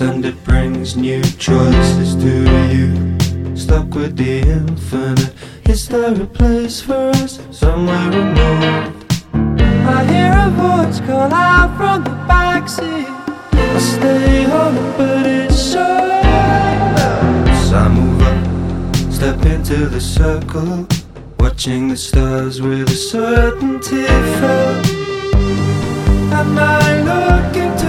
and it brings new choices to you. Stuck with the infinite, is there a place for us somewhere remote? I hear a voice call out from the backseat. I stay home, but it's short. So I move up, step into the circle, watching the stars with a certainty felt. And I look into